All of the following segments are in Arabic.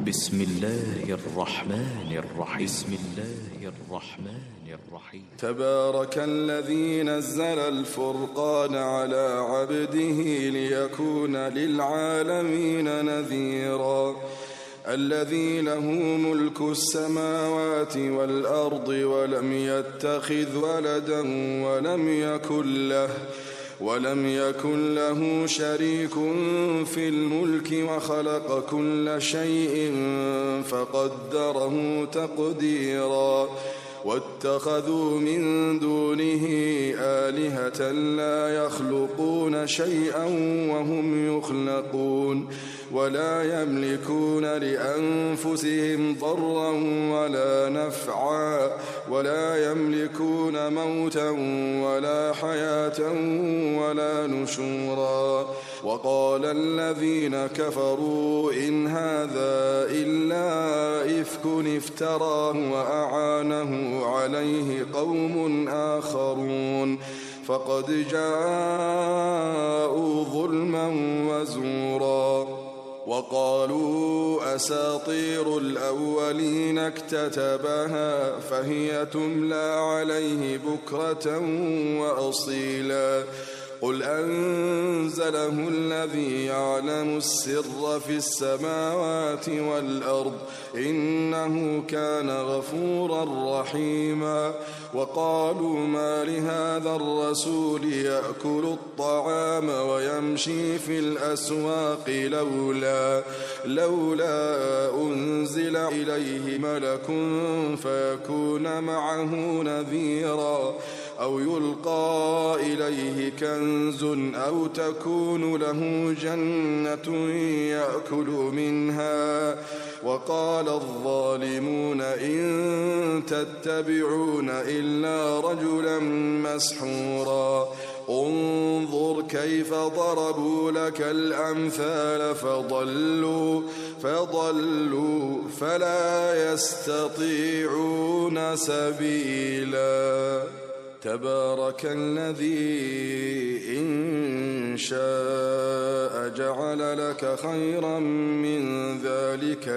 بسم الله الرحمن الرحيم. تبارك الذي نزل الفرقان على عبده ليكون للعالمين نذيرا الذي له ملك السماوات والأرض ولم يتخذ ولدا ولم يكن له شريك في الملك وخلق كل شيء فقدره تقديرا واتخذوا من دونه آلهة لا يخلقون شيئا وهم يخلقون ولا يملكون لأنفسهم ضرا ولا نفعا ولا يملكون موتا ولا حياة ولا نشورا وقال الذين كفروا إن هذا إلا إفك افتراه وأعانه عليه قوم آخرون فقد جاءوا ظلما وزورا وقالوا أساطير الأولين اكتتبها فهي تملى عليه بكرة وأصيلا قل أنزله الذي يعلم السر في السماوات والأرض إنه كان غفورا رحيما وقالوا ما لهذا الرسول يأكل الطعام ويمشي في الأسواق لولا أنزل إليه ملك فيكون معه نذيرا أو يلقى إليه كنز أو تكون له جنة يأكل منها وقال الظالمون إن تتبعون إلا رجلا مسحورا انظر كيف ضربوا لك الأمثال فضلوا فلا يستطيعون سبيلا تبارك الذي إن شاء جعل لك خيرا من ذلك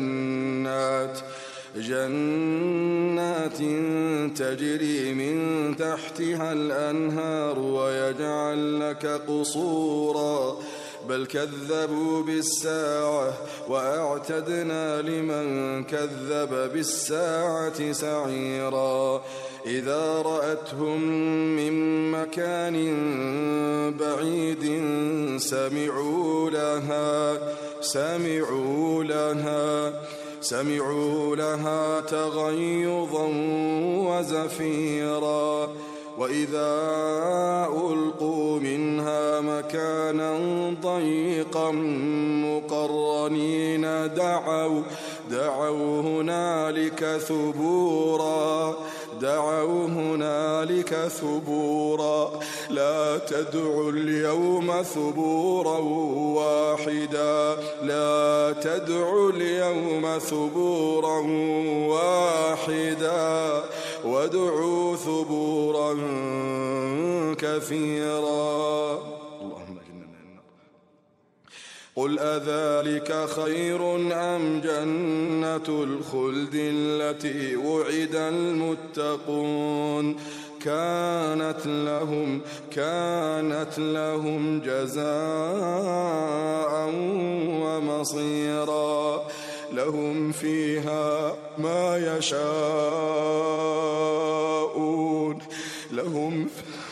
جنات تجري من تحتها الأنهار ويجعل لك قصورا بل كذبوا بالساعة وأعتدنا لمن كذب بالساعة سعيرا إذا رأتهم من مكان بعيد سمعوا لها تغيظا وزفيرا وإذا ألقوا منها مكانا ضيقا مقرنين دعوا هنالك ثبورا لا تدعوا اليوم ثبورا واحدا وادعوا ثبورا كثيرا اللهم أجرنا من النار قل أذلك خير أم جنة الخلد التي وعد المتقون كانت لهم جزاء ومصيرا لهم فيها ما يشاءون لهم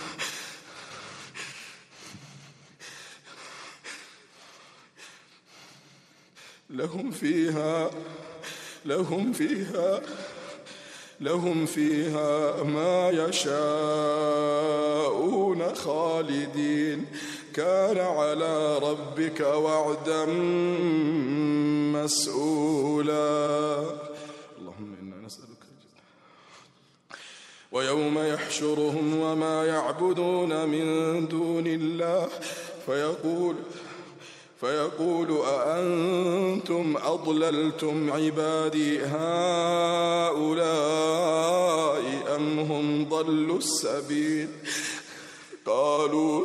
فيها ما يشاءون خالدين كان على ربك وعدا مسؤولا اللهم إنا نسألك ويوم يحشرهم وما يعبدون من دون الله فيقول أأنتم أضللتم عبادي هؤلاء أم هم ضلوا السبيل قالوا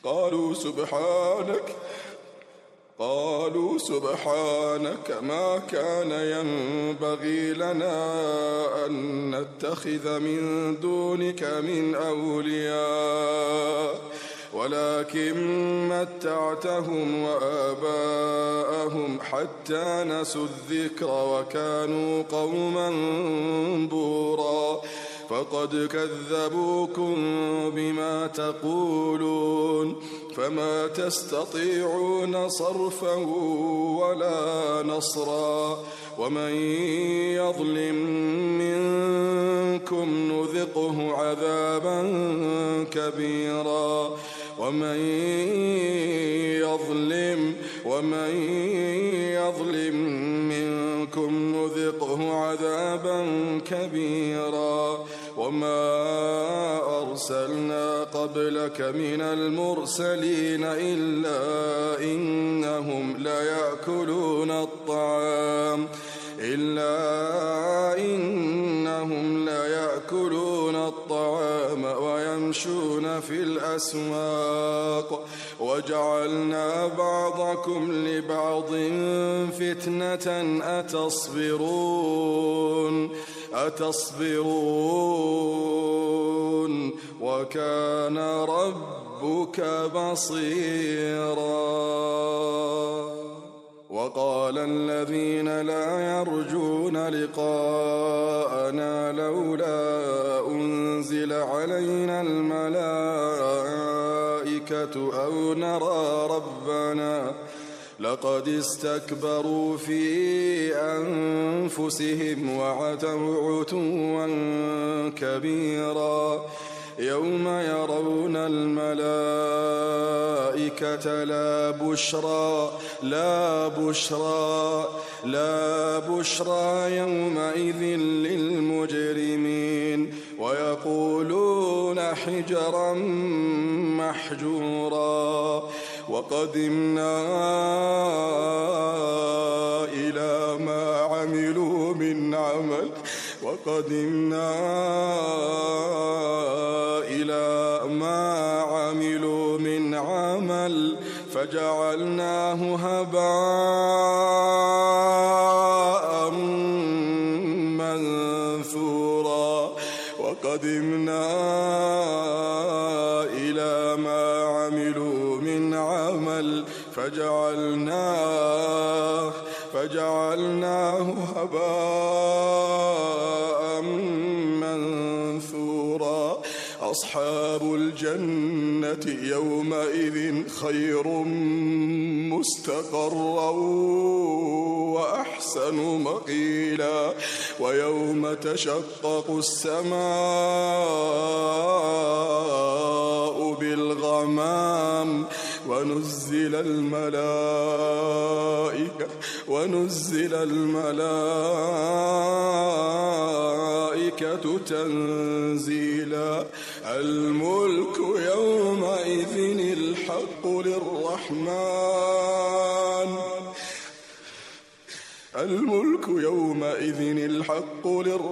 قالوا سبحانك ما كان ينبغي لنا أن نتخذ من دونك من أولياء ولكن متعتهم وآباءهم حتى نسوا الذكر وكانوا قوما بورا فقد كذبوكم بما تقولون فما تستطيعون صرفا ولا نصرا ومن يظلم منكم نذقه عذابا كبيرا ومن يظلم منكم نذقه عذابا كبيرا وما أرسلنا قبلك من المرسلين إلا إنهم ليأكلون الطعام ويمشون في الأسواق وجعلنا بعضكم لبعض فتنة أتصبرون وكان ربك بصيرا. وقال الذين لا يرجون لقاءنا لولا أنزل علينا الملائكة أو نرى ربنا لقد استكبروا في أنفسهم وعتوا عتوا كبيرا يوم يرون الملائكة لا بشرى يومئذ للمجرمين ويقولون حجرا محجورا وقدمنا إلى ما عملوا من عمل فجعلناه هباء منثورا وقدمنا إلى ما عملوا من عمل فجعلناه هباء منثورا أصحاب الجنة يومئذ خير مستقرا وأحسن مقيلا ويوم تشقق السماء بالغمام ونزل الملائكة تنزيلا الملك يومئذ الحق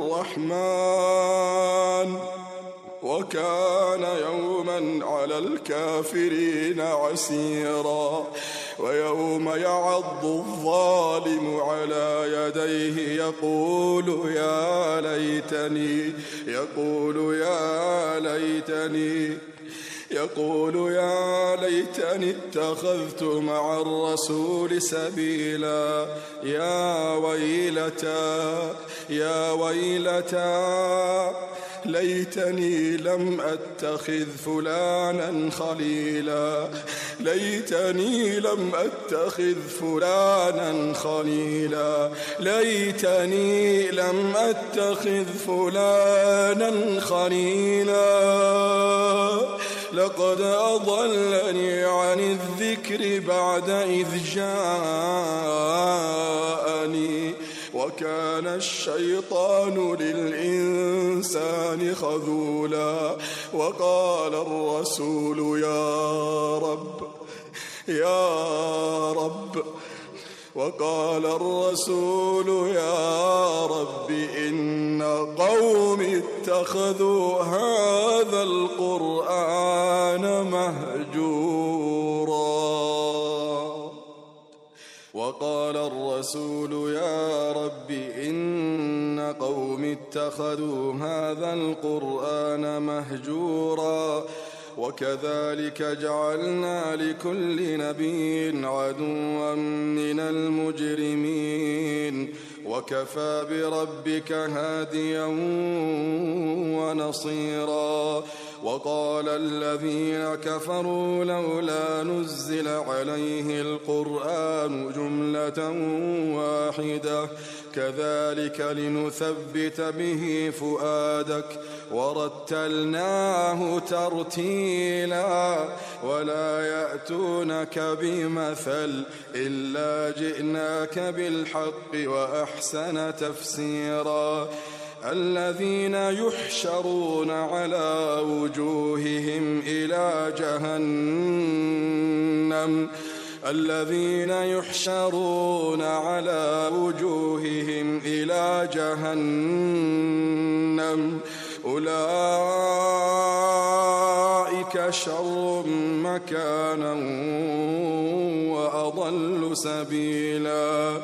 للرحمن وكان يوما على الكافرين عسيرا ويوم يعض الظالم على يديه يقول يا ليتني اتخذت مع الرسول سبيلا يا ويلتى ليتني لم أتخذ فلانا خليلا ليتني لم أتخذ فلانا خليلا لقد أضلني عن الذكر بعد إذ جاءني وكان الشيطان للإنسان خذولا وقال الرسول يا رب إن قومي اتخذوا هذا القرآن مهجورا. وقال الرسول يا رب إن قوم اتخذوا هذا القرآن مهجورا وكذلك جعلنا لكل نبي عدوا من المجرمين وكفى بربك هاديا ونصيرا. وقال الذين كفروا لولا نزل عليه القرآن جملة واحدة كذلك لنثبت به فؤادك ورتلناه ترتيلا ولا يأتونك بمثل إلا جئناك بالحق وأحسن تفسيرا. الذين يحشرون على وجوههم إلى جهنم الذين يحشرون على وجوههم إلى جهنم أولئك شر مكانا وأضل سبيلا.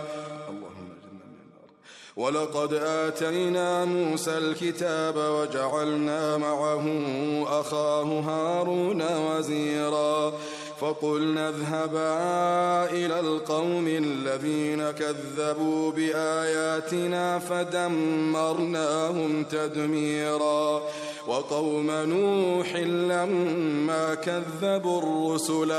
ولقد آتينا موسى الكتاب وجعلنا معه أخاه هارون وزيرا فقلنا اذهبا إلى القوم الذين كذبوا بآياتنا فدمرناهم تدميرا. وقوم نوح لما كذبوا الرسل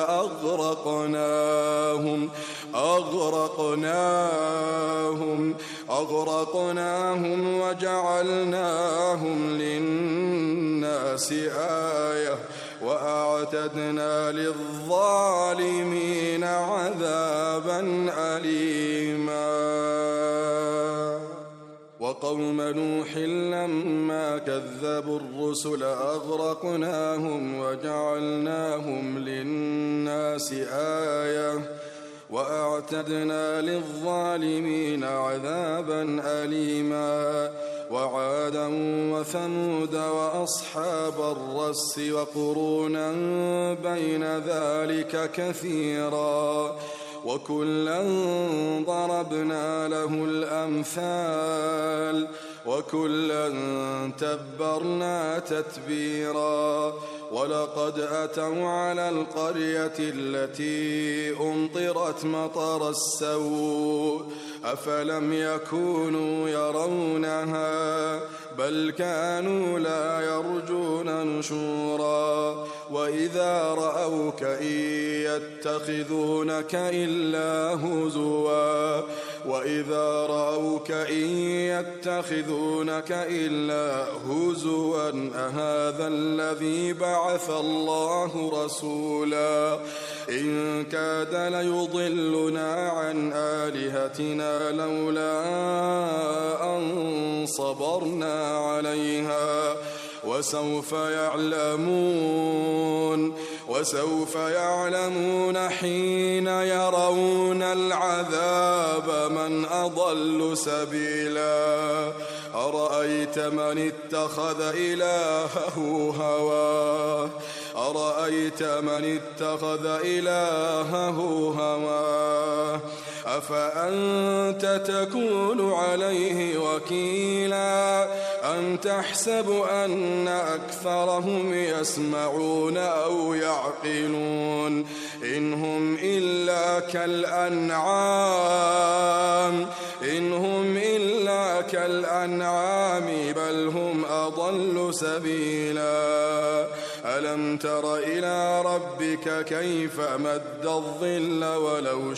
أغرقناهم وجعلناهم للناس آية وأعتدنا للظالمين عذابا أليما. وقوم نوح لما كذبوا الرسل أغرقناهم وجعلناهم للناس آية وأعتدنا للظالمين عذابا أليما. وعادا وثمود وأصحاب الرس وقرونا بين ذلك كثيرا وكلا ضربنا له الأمثال وكلا تبرنا تتبيرا. ولقد أتوا على القرية التي أمطرت مطر السوء أفلم يكونوا يرونها بل كانوا لا يرجون نشورا. وإذا رأوك إن يتخذونك إلا هزوا أهذا الذي بعث الله رسولا إن كاد ليضلنا عن آلهتنا لولا أن صبرنا عليها وسوف يعلمون حين يرون العذاب من أضل سبيلا. أرأيت من اتخذ إلهه هواه أفأنت تكون عليه وكيلا أم تحسب أن أكثرهم يسمعون أو يعقلون إن هم إلا كالأنعام بل هم أضل سبيلا. ألم تر إلى ربك كيف مد الظل ولو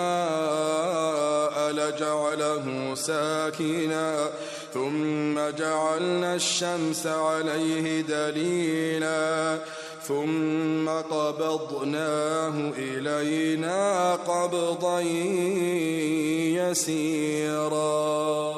شاء لجعله ساكنا ثم جعلنا الشمس عليه دليلا ثم قبضناه إلينا قبضا يسيرا.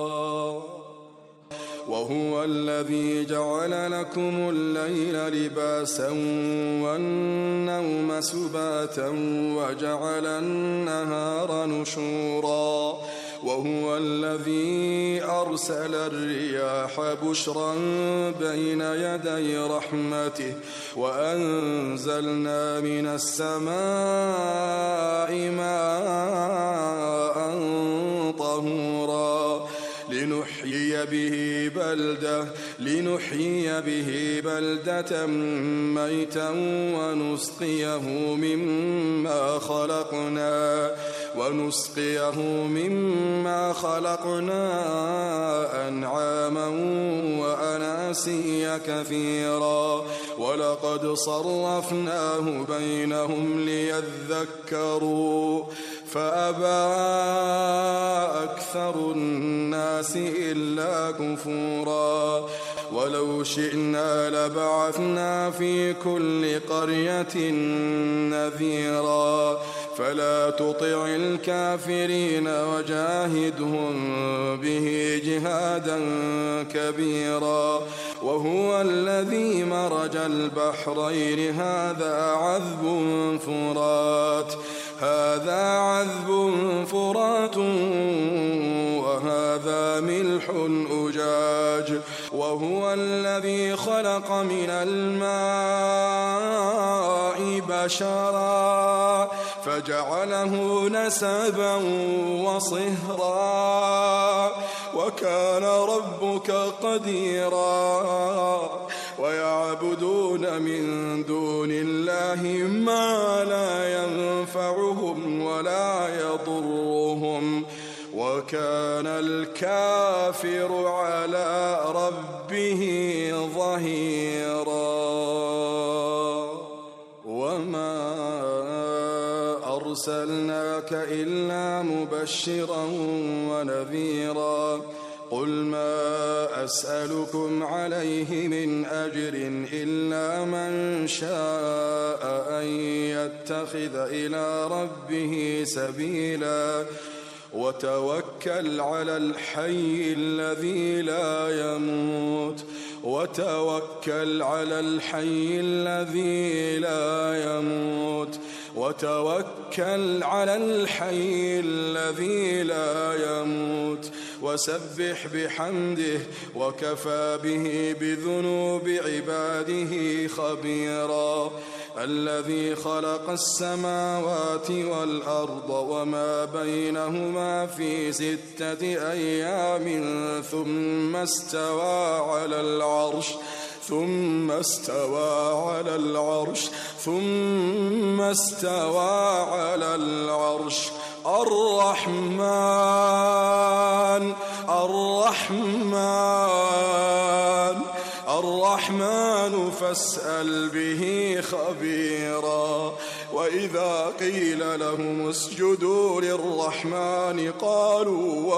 وهو الذي جعل لكم الليل لباسا والنوم سباتا وجعل النهار نشورا وهو الذي أرسل الرياح بشرا بين يدي رحمته وأنزلنا من السماء ماء طهورا لنحيي به بلدة ميتا ونسقيه مما خلقنا أنعاما وأناسيا كثيرا ولقد صرفناه بينهم ليذكروا فأبى أكثر الناس إلا كفورا ولو شئنا لبعثنا في كل قرية نذيرا فلا تطع الكافرين وجاهدهم به جهادا كبيرا وهو الذي مرج البحرين هذا عذب فرات وهذا ملح أجاج وهو الذي خلق من الماء بشرا فجعله نسبا وصهرا وكان ربك قديرا ويعبدون من دون الله ما لا ينفعهم ولا يضرهم وكان الكافر على ربه ظهيرا وما أرسلناك إلا مبشرا ونذيرا قل ما أسألكم عليه من أجر إلا من شاء أن يتخذ إلى ربه سبيلا وتوكل على الحي الذي لا يموت وتوكل على الحي الذي لا يموت وسبح بحمده وكفى به بذنوب عباده خبيرا الذي خلق السماوات والأرض وما بينهما في 6 أيام ثم استوى على العرش الرحمن فاسأل به خبيرا وإذا قيل لهم اسجدوا للرحمن قالوا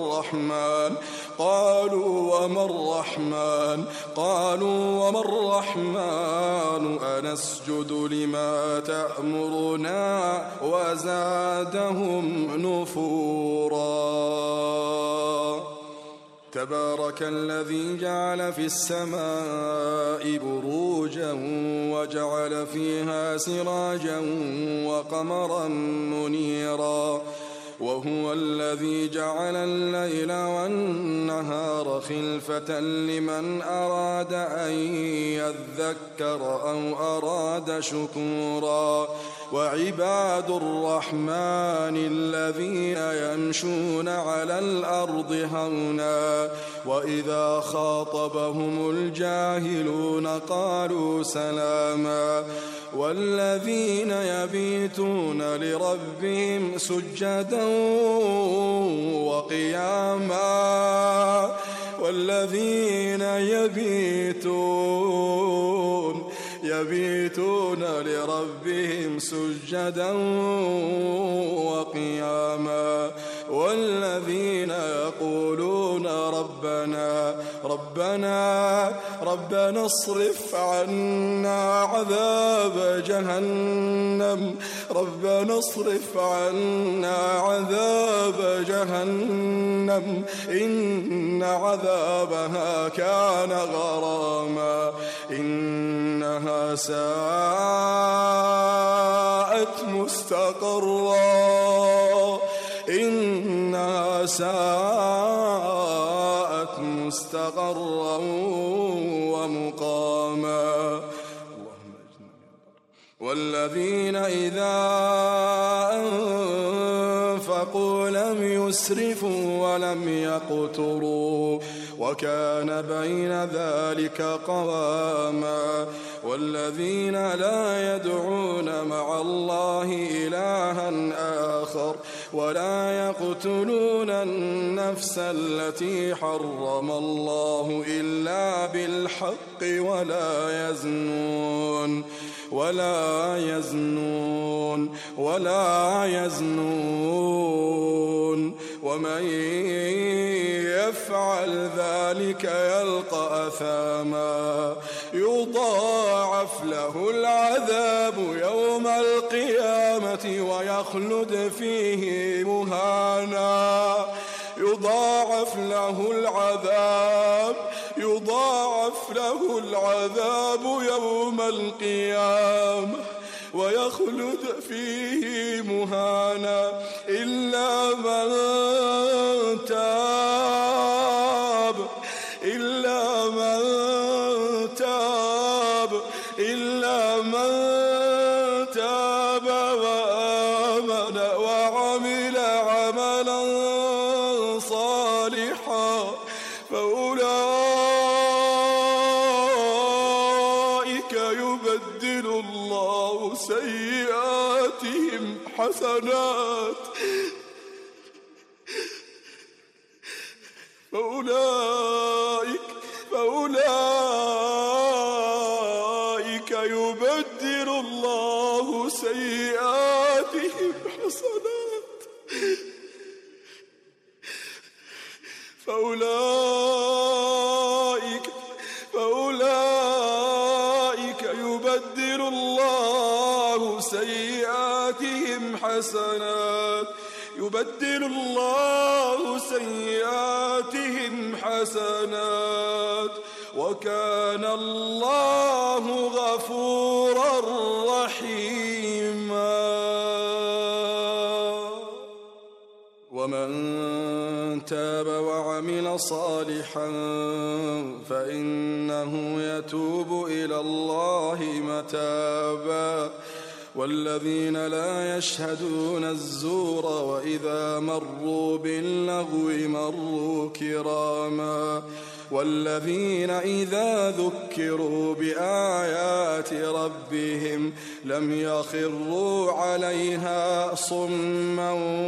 وما الرحمن أنسجد لما تأمرنا وزادهم نفورا تبارك الذي جعل في السماء بروجا وجعل فيها سراجا وقمرا منيرا وهو الذي جعل الليل والنهار خلفة لمن أراد أن يذكر أو أراد شكورا وعباد الرحمن الذين يمشون على الأرض هونا وإذا خاطبهم الجاهلون قالوا سلاما والذين يبيتون لربهم سجدا وقياما يبيتون لربهم سجدا وقياما والذين يقولون ربنا اصرف عنا عذاب جهنم إن عذابها كان غراما إنها ساءت مستقرا ساءت مستقرا ومقاما. والذين إذا أنفقوا لم يسرفوا ولم يقتروا وكان بين ذلك قواما. والذين لا يدعون مع الله إلها آخر ولا يقتلون النفس التي حرم الله إلا بالحق ولا يزنون ومن يفعل ذلك يلقى أثاما يضاعف له العذاب يوم القيامة ويخلد فيه مهانا. يضاعف له العذاب يوم القيامة ويخلد فيه مهانا إلا من تاب وآمن وعمل عملا صالحا فأولئك يبدل الله سيئاتهم حسنات فأولئك يبدل الله سيئاتهم حسنات فأولئك يبدل الله سيئاتهم حسنات وكان الله غفورا رحيما. ومن تاب وعمل صالحا فإنه يتوب إلى الله متابا. والذين لا يشهدون الزور وإذا مروا باللغو مروا كراما. والذين إذا ذكروا بآيات ربهم لم يخروا عليها صما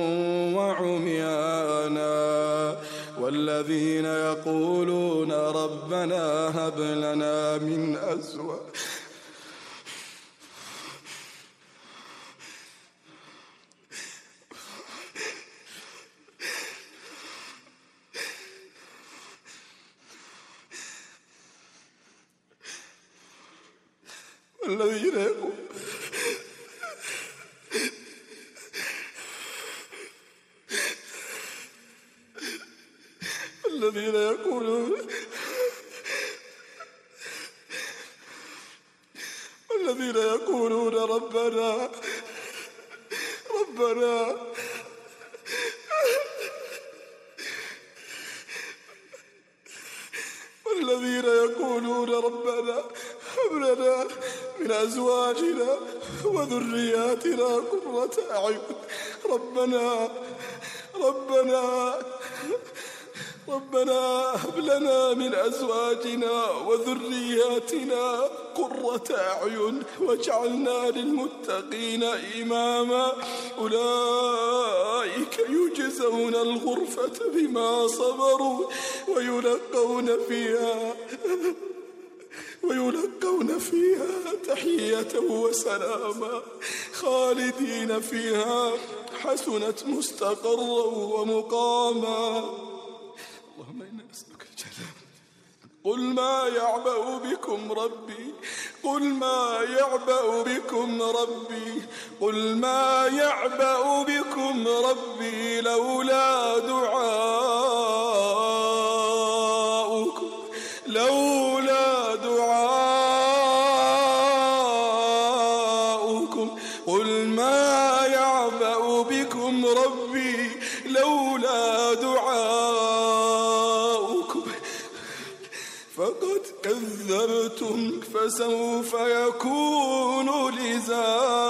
وعميانا. والذين يقولون ربنا هب لنا من أزواجنا والذين يقولون ربنا هب لنا من أزواجنا وذرياتنا قرة أعين. ربنا هب لنا من أزواجنا وذرياتنا قرة أعين واجعلنا للمتقين إماما. أولئك يجزون الغرفة بما صبروا ويلقون فيها تحية وسلاما خالدين فيها حسنت مستقرا ومقاما. اللهم إنا نسألك الجنة. قل ما يعبأ بكم ربي لولا دعاؤكم قل ما يعبأ بكم ربي لولا دعاؤكم فسوف يكون لزاما.